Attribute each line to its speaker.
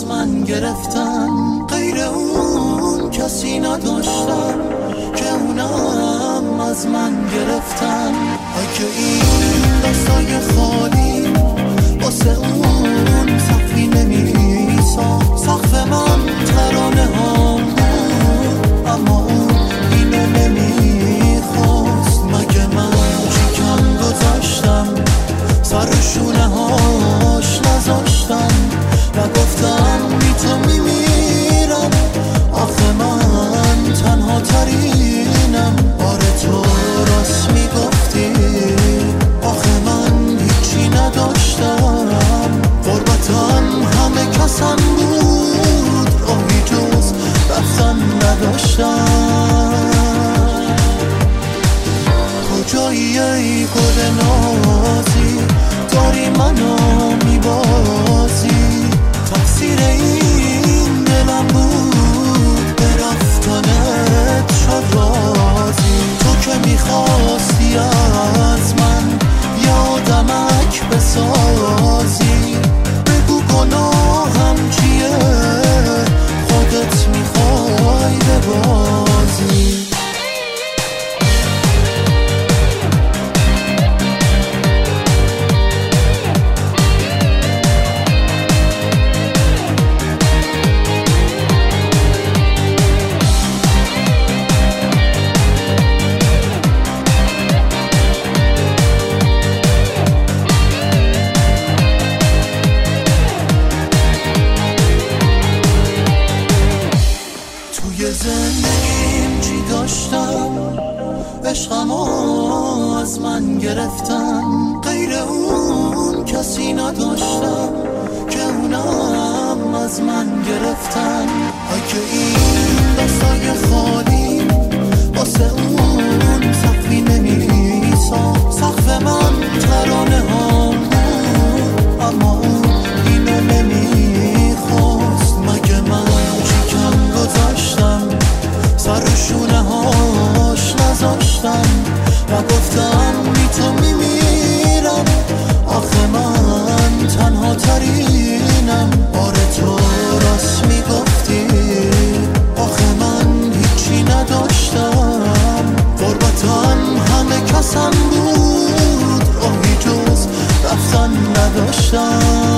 Speaker 1: من گرفتن، غیر اون کسی نداشتم که اونم از من گرفتن. اگه این دستای خالی واسه اون سقفی نمیسا، سقف من ترانه هم بود اما اون اینو نمیخواست. مگه من چیکم گذاشتم سر شونه هاش نذاشتم، نگفتم بی تو میمیرم، آخه من تنها ترینم. آره تو راست میگفتی، آخه من هیچی نداشتم، غربتم همه کسم بود، راهی جز رفتن نداشتم. کجایی ای گل نازی، داری منو میبازی، تقصیر این دلم بود به رفتنت شد رازی. تو که میخواستی از من یادمک بسازی، بگو گناهم چیه، خودت میخوای ببازی. زندگیم چی داشتم، عشقمو از من گرفتن، غیر اون کسی نداشتم که اونم از من گرفتن. اگه این دستای خالی واسه اون سقفی نمیسا، سقف من ترانه هم بود اما اون اینو نمیخواست. مگه من چیکم گذاشتم سر شونه هاش نذاشتم، نگفتم بی تو میمیرم، آخه من تنها ترینم. آره تو راست میگفتی، آخه من هیچی نداشتم، غربتم همه کسم بود، راهی جز رفتن نداشتم.